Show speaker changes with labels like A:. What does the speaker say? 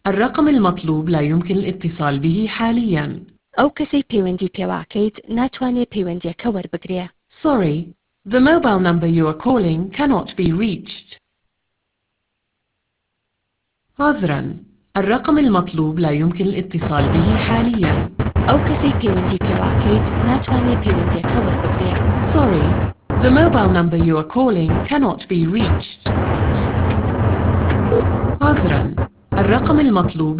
A: الرقم المطلوب لا يمكن الاتصال به حالياً.
B: ئەو کەسەی پەیوەندی پێواکەیت ناتوانێت پەیوەندیەکە وەربگرێ.
A: Sorry, the mobile number you are calling cannot be reached. عذراً، الرقم المطلوب لا يمكن الاتصال به حالياً.
B: ئەو کەسەی پەیوەندی پێواکەیت ناتوانێت پەیوەندیەکە وەربگرێ.
A: Sorry, the mobile number you are calling cannot be reached. عذراً، الرقم المطلوب